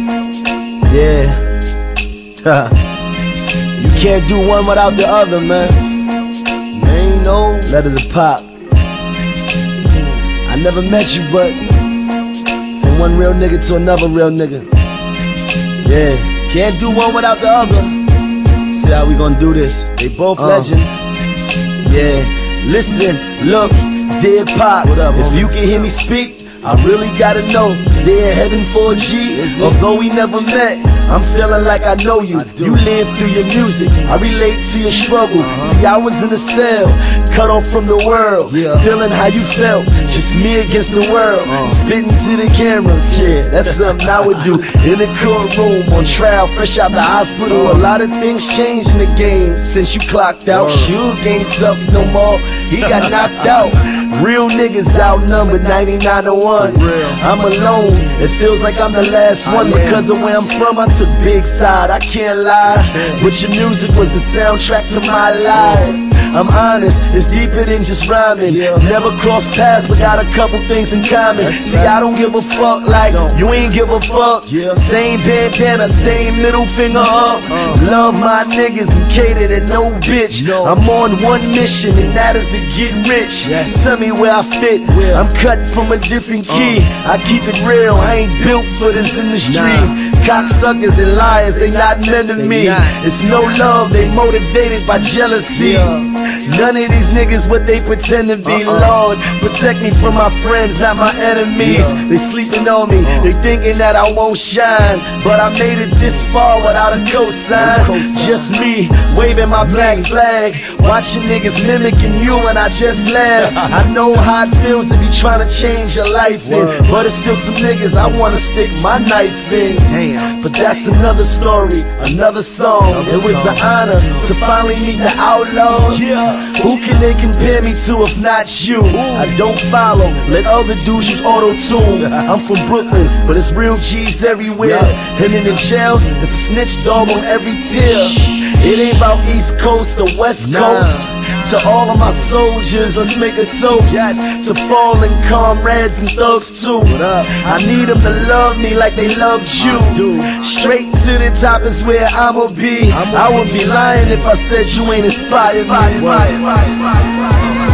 Yeah. You can't do one without the other, man. Man, no. Letter to Pop. I never met you, but from one real nigga to another real nigga. Yeah. Can't do one without the other. See how we gonna do this. They both legends. Yeah. Listen, look, dear Pop, if you can hear me speak, I really gotta know, is there a heaven for a G? Although we never met, I'm feeling like I know you. You live through your music, I relate to your struggle. See, I was in a cell, cut off from the world, feeling how you felt, just me against the world, spitting to the camera. Yeah, that's something I would do. In the courtroom, on trial, fresh out the hospital. A lot of things changed in the game since you clocked out. Suge ain't tough no more, he got knocked out. Real niggas outnumbered 99 to 1. I'm alone, it feels like I'm the last one. Because of where I'm from, I took big side, I can't lie. But your music was the soundtrack to my life. I'm honest, it's deeper than just rhyming. Never crossed paths, but got a couple things in common. See, I don't give a fuck like you ain't give a fuck. Same bandana, same middle finger up. Love my niggas and cater to no bitch. I'm on one mission, and that is to get rich. Tell me where I fit, I'm cut from a different key. I keep it real, I ain't built for this industry. Cocksuckers and liars, they not meant to me. It's no love, they motivated by jealousy. None of these niggas what they pretend to be. Lord, protect me from my friends, not my enemies. They sleeping on me, they thinking that I won't shine. But I made it this far without a cosign. Just me, waving my black flag, watching niggas mimicking you and I just laugh. I know how it feels to be trying to change your life in, but it's still some niggas I wanna stick my knife in. But that's another story, another song. It was an honor to finally meet the outlaws. Who can they compare me to if not you? I don't follow, let other dudes use auto-tune. I'm from Brooklyn, but it's real G's everywhere. And in the jails, it's a snitch dog on every tier. It ain't about East Coast or West Coast. To all of my soldiers, let's make a toast. To fallen comrades and thugs too. I need them to love me like they loved you. Straight to the top is where I'ma be. I would be lying if I said you ain't inspired me.